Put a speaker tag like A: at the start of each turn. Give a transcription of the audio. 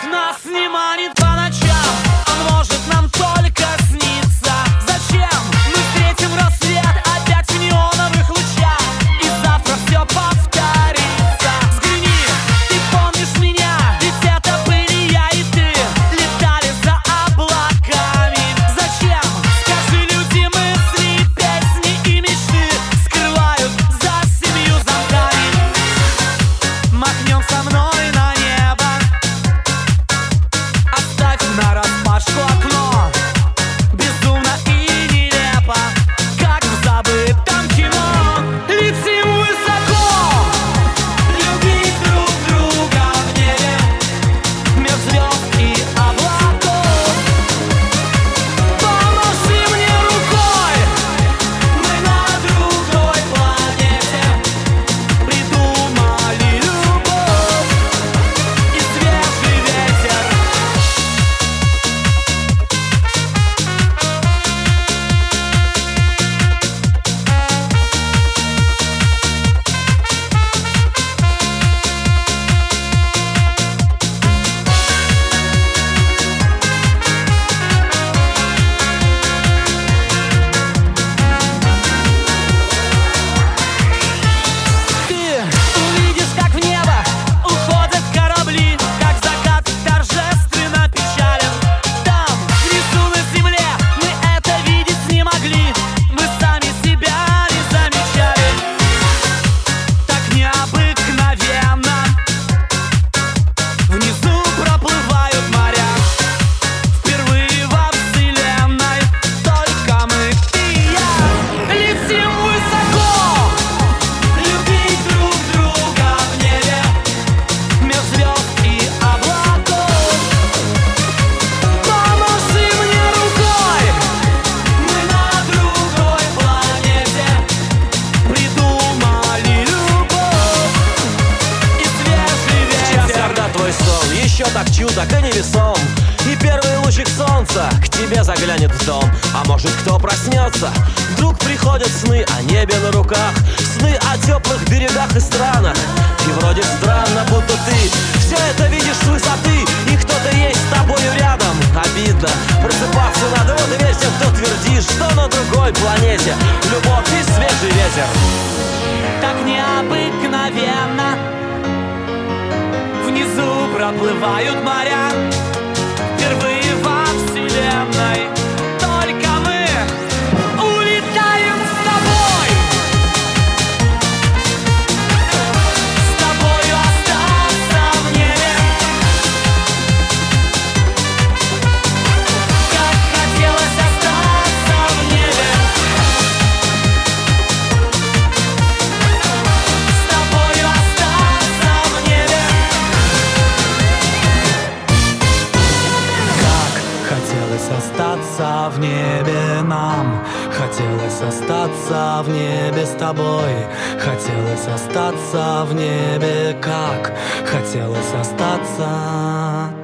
A: Свет нас не манит по ночам, он может нам только сниться. Зачем мы встретим рассвет опять в неоновых лучах, и завтра все повторится? Взгляни, ты помнишь меня, ведь это были я и ты, летали за облаками. Зачем, скажи, люди, мысли, песни и мечты скрывают за 7 замками? Махнем со мной на небо, оставь нараспашку окно. Безумно и нелепо, как в забытом кино. Летим высоко, любить друг друга в небе, меж звезд и облаков. Помаши мне рукой, мы на другой планете придумали любовь и свежий ветер. Ты увидишь, как в небо уходят корабли, как закат торжественно печален. Там, внизу на земле, мы это видеть не могли, мы сами себя не замечали. Так необыкновенно внизу проплывают моря. Впервые во вселенной только мы и я. Летим высоко, любить друг друга в небе, меж звезд и облаков. Помаши мне рукой, мы на другой планете придумали любовь и свежий
B: Сейчас,
A: ветер.
B: когда твой сон еще так чуток и невесом, и первый лучик солнца к тебе заглянет в дом. А может, кто проснется, вдруг приходят сны о небе на руках, сны о теплых берегах и странах. И вроде странно, будто ты все это видишь с высоты, и кто-то есть с тобою рядом. Обидно просыпаться надо, вот и весь тем, кто твердит, что на другой планете любовь и свежий ветер.
A: Так необыкновенно внизу проплывают моря. Впервые во вселенной только мы улетаем с тобой. С тобою остаться в небе, как хотелось остаться в небе. С тобою остаться в небе. Хотелось остаться в небе нам, хотелось остаться в небе с тобой, хотелось остаться в небе, как хотелось остаться.